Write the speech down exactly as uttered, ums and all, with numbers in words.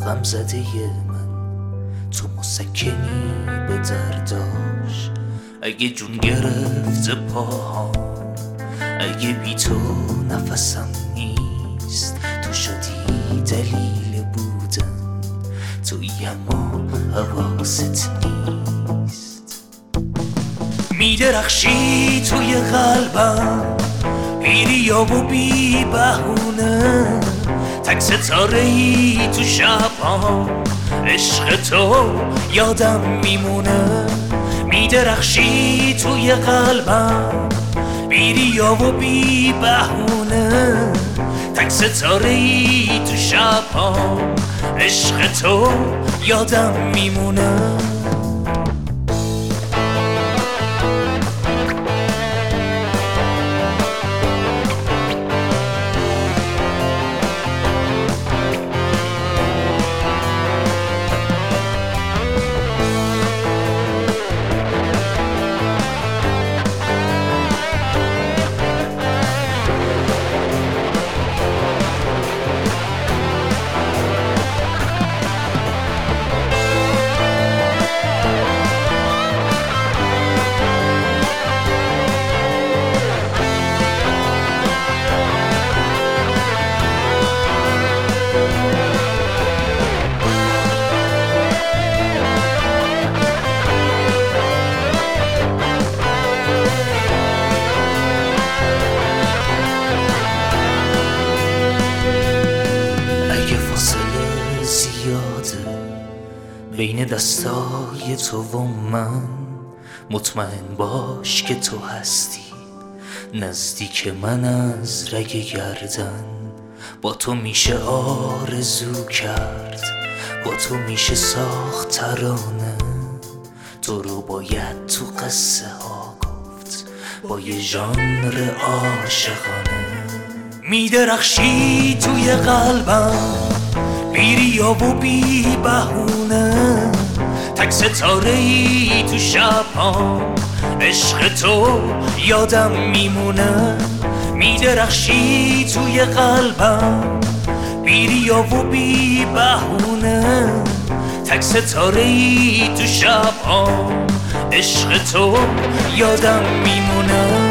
غم زده من، تو مسکنی به درداش. اگه جون گرفت پاهام، اگه بی تو نفسم نیست، تو شدی دلیل بودن، توی اما حواست نیست. میدرخشی توی قلبم، پیریا و بی بهونه، تک ستاره ای تو شبام، عشق تو یادم میمونه. میدرخشی توی قلبم، بیریا و بی بهونه، تک ستاره ای تو شبام، عشق تو یادم میمونه. بین دستای تو و من، مطمئن باش که تو هستی نزدیک من از رگ گردن. با تو میشه آرزو کرد، با تو میشه ساخت ترانه، تو رو باید تو قصه ها گفت با یه ژانر عاشقانه. میدرخشی توی قلبم، بیریا و بی بهونه، تک ستاره ای تو شبام، عشق تو یادم میمونه. میدرخشی توی قلبم، بیریا و بی بهونه، تک ستاره ای تو شبام، عشق تو یادم میمونه.